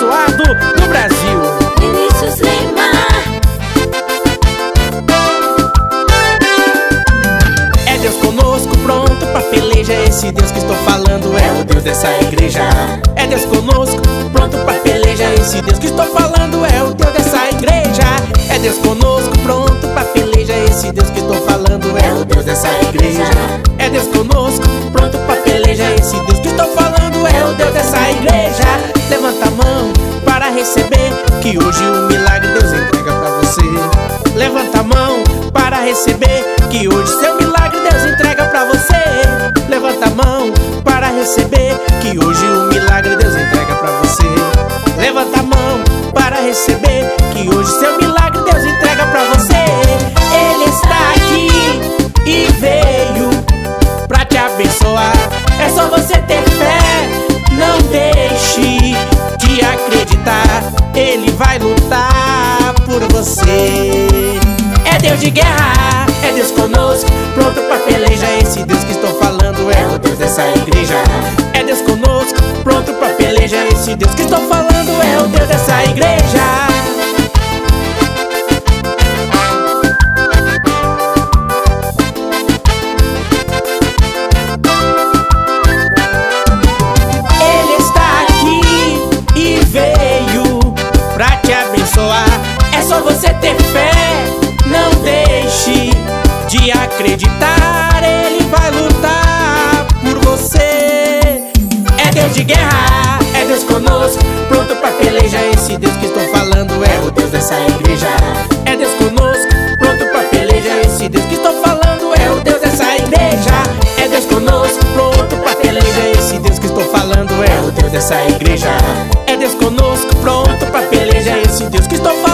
abençoado do Brasil. Vinícius Lima. É Deus conosco, pronto pra peleja. Esse Deus que estou falando é o Deus dessa igreja. É Deus conosco, pronto pra peleja. Esse Deus que estou falando é o Deus dessa igreja. É Deus conosco, pronto pra peleja. Esse Deus que estou falando é o Deus dessa igreja. É Deus conosco, pronto pra peleja. Esse Deus que estou falando é o Deus dessa igreja. Levanta a mão para receber, que hoje o milagre Deus entrega pra você. Levanta a mão para receber, que hoje seu milagre Deus entrega pra você. Levanta a mão para receber, que hoje o milagre Deus entrega pra você. Levanta a mão para receber, que hoje seu milagre Deus entrega pra você. Ele está aqui e veio pra te abençoar. É só você ter fé, não deixe de acreditar. Ele vai lutar por você. É Deus de guerra, é Deus conosco, pronto pra peleja. Esse Deus que estou falando é o Deus dessa igreja. É Deus conosco, pronto pra peleja. Esse Deus que estou falando é o Deus dessa igreja. Ele está aqui e veio pra te abençoar. É só você ter fé, não deixe de acreditar. Ele vai lutar por você. É Deus de guerra, é Deus conosco, pronto pra peleja. Esse Deus que estou falando é o Deus dessa igreja. É Deus conosco, pronto pra peleja. Esse Deus que estou falando é o Deus dessa igreja. É Deus conosco, pronto pra peleja. Esse Deus que estou falando é o Deus dessa igreja. É Deus conosco, pronto pra peleja. Esse Deus que estou falando